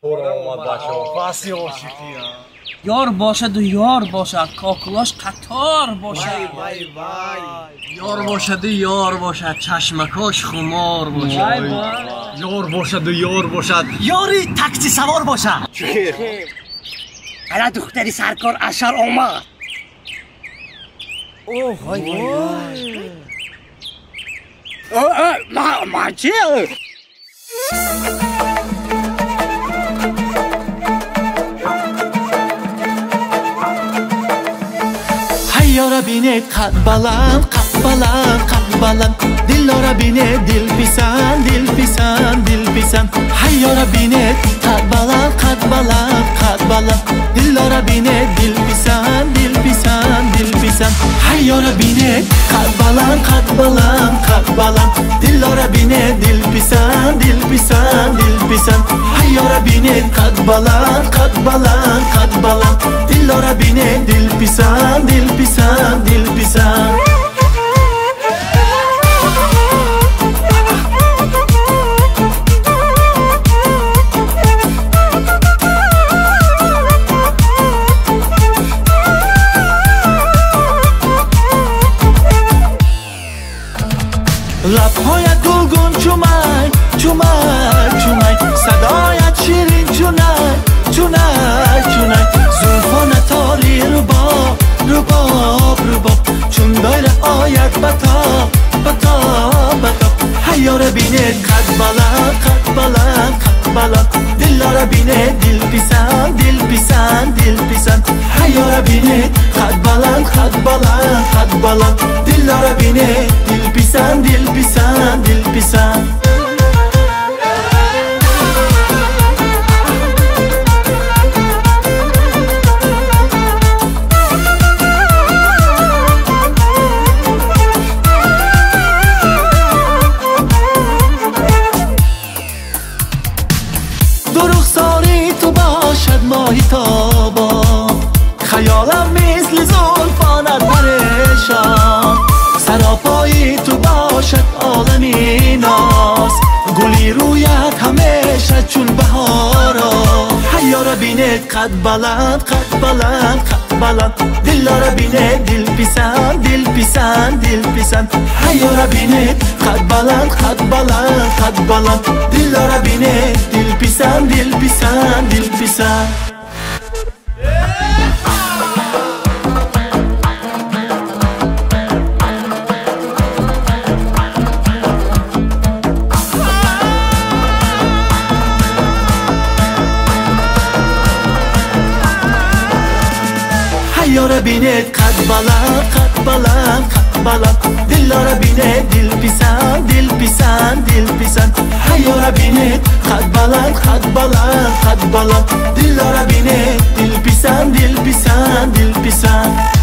آمد بچه‌ها فصل عاشقی یار باشد و یار باشد کاکلاش قطار باشد یار باشد و یار باشد چشمکاش خمار باشد یار باشد و یار باشد یاری تاکسی سوار باشد حالا دختری سرکار اشر آمد اوه ما چی؟ Hayyara bine kat balan Dillara bine dil pisan Hayyara bine kat balan Dillara bine dil pisan Hayyara bine kat balan Dillara bine dil pisan Hayyara bine kat balan Dillara bine dil pisan لبهایت گلگون چومای صدایت شیرین چونای زلفانت تاری رباب چون دایر آید بطاب حیاره بینه قد بلند دلاره بینه دل پیسان حیاره بینه قد بلند دلاره بینه دل پیسان درخساری تو باشد ماهی تابا خیالم مثل زلفانت پریشان سراپایی تو باشد عالمی ناز گلی رویت همیشه چون بهارا حیاره بینه قد بلند دلاره بینه دل پیسان حیاره بینه قد بلند دلاره بینه دل پیسان حیاره بینه قد بلند دلاره بینه دل پیسان حیاره بینه قد بلند دلاره بینه دل پیسان